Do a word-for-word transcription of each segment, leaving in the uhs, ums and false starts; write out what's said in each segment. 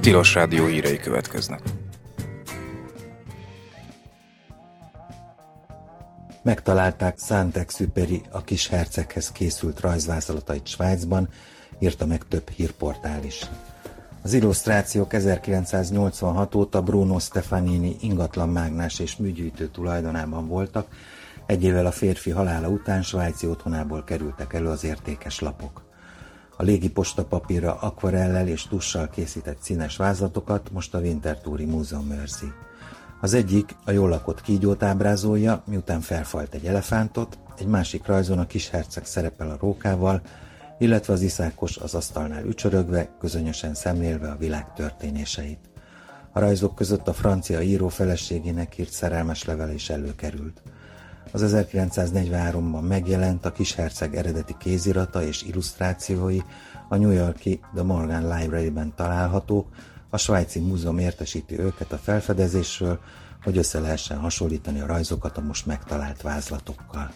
Tilos Rádió hírei következnek. Megtalálták Saint-Exupéry a kis herceghez készült rajzvázolatait Svájcban, írta meg több hírportál is. Az illusztrációk ezerkilencszáznyolcvanhat óta Bruno Stefanini ingatlanmágnás és műgyűjtő tulajdonában voltak, egy évvel a férfi halála után svájci otthonából kerültek elő az értékes lapok. A légiposta papírra akvarellel és tussal készített színes vázlatokat most a Winterthuri Múzeum őrzi. Az egyik a jól lakott kígyót ábrázolja, miután felfalt egy elefántot, egy másik rajzon a kisherceg szerepel a rókával, illetve az iszákos az asztalnál ücsörögve, közönösen szemlélve a világ történéseit. A rajzok között a francia író feleségének írt szerelmes levele is előkerült. Az ezerkilencszáznegyvenháromban megjelent a kisherceg eredeti kézirata és illusztrációi a New York-i The Morgan Library-ben találhatók, a svájci múzeum értesíti őket a felfedezésről, hogy össze lehessen hasonlítani a rajzokat a most megtalált vázlatokkal.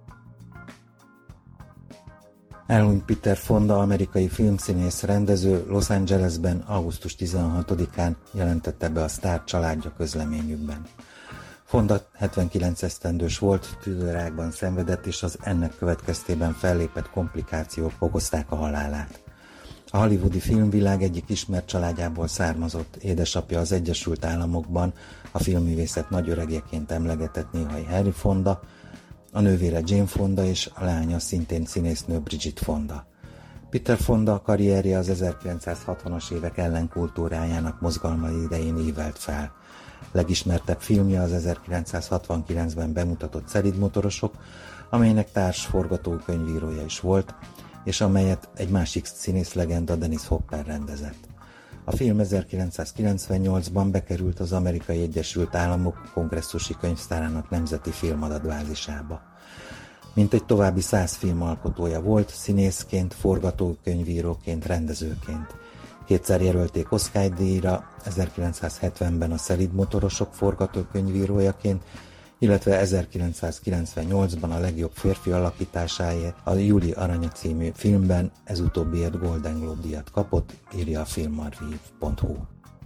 Elhunyt Peter Fonda, amerikai filmszínész rendező Los Angelesben augusztus tizenhatodikán jelentette be a sztár családja közleményükben. Fonda hetvenkilenc esztendős volt, tüdőrákban szenvedett, és az ennek következtében fellépett komplikációk okozták a halálát. A hollywoodi filmvilág egyik ismert családjából származott, édesapja az Egyesült Államokban a filmművészet nagyöregjeként emlegetett néhai Henry Fonda, a nővére Jane Fonda és a lánya szintén színésznő Bridget Fonda. Peter Fonda karrierje az ezerkilencszázhatvanas évek ellenkultúrájának mozgalmai idején ívelt fel. Legismertebb filmje az ezerkilencszázhatvankilencben bemutatott Szelídmotorosok, amelynek társ forgatókönyvírója is volt, és amelyet egy másik színész legenda Dennis Hopper rendezett. A film ezerkilencszázkilencvennyolcban bekerült az Amerikai Egyesült Államok kongresszusi könyvtárának nemzeti filmadatbázisába. Mintegy további száz filmalkotója volt, színészként, forgatókönyvíróként, rendezőként. Kétszer jelölték Oscar-díjra, ezerkilencszázhetvenben a Szelídmotorosok forgatókönyvírójaként, illetve ezerkilencszázkilencvennyolcban a legjobb férfi alakításáért a Júli Aranya című filmben, ez utóbbiért Golden Globe-díjat kapott, írja a filmarchív pont hu.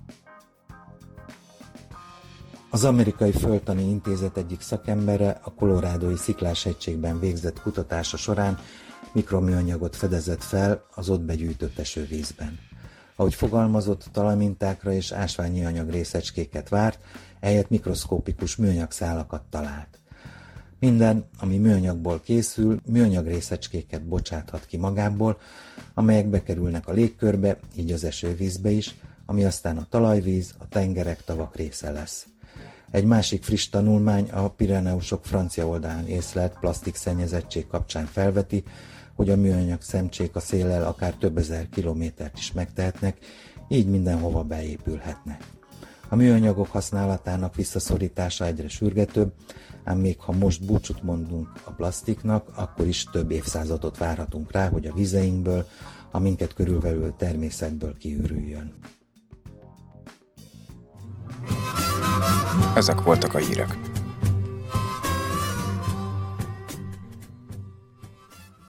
Az Amerikai Földtani Intézet egyik szakembere a kolorádói Sziklás-hegységben végzett kutatása során mikroműanyagot fedezett fel az ott begyűjtött esővízben. Ahogy fogalmazott, talajmintákra és ásványi anyag részecskéket várt, ehelyett mikroszkópikus műanyagszálakat talált. Minden, ami műanyagból készül, műanyag részecskéket bocsáthat ki magából, amelyek bekerülnek a légkörbe, így az esővízbe is, ami aztán a talajvíz, a tengerek, tavak része lesz. Egy másik friss tanulmány a Pireneusok francia oldalán észlelt plastikszennyezettség kapcsán felveti, hogy a műanyag szemcsék a széllel akár több ezer kilométert is megtehetnek, így mindenhova beépülhetnek. A műanyagok használatának visszaszorítása egyre sürgetőbb, ám még ha most búcsút mondunk a plasztiknak, akkor is több évszázadot várhatunk rá, hogy a vizeinkből, a minket körülvevő természetből kiürüljön. Ezek voltak a hírek.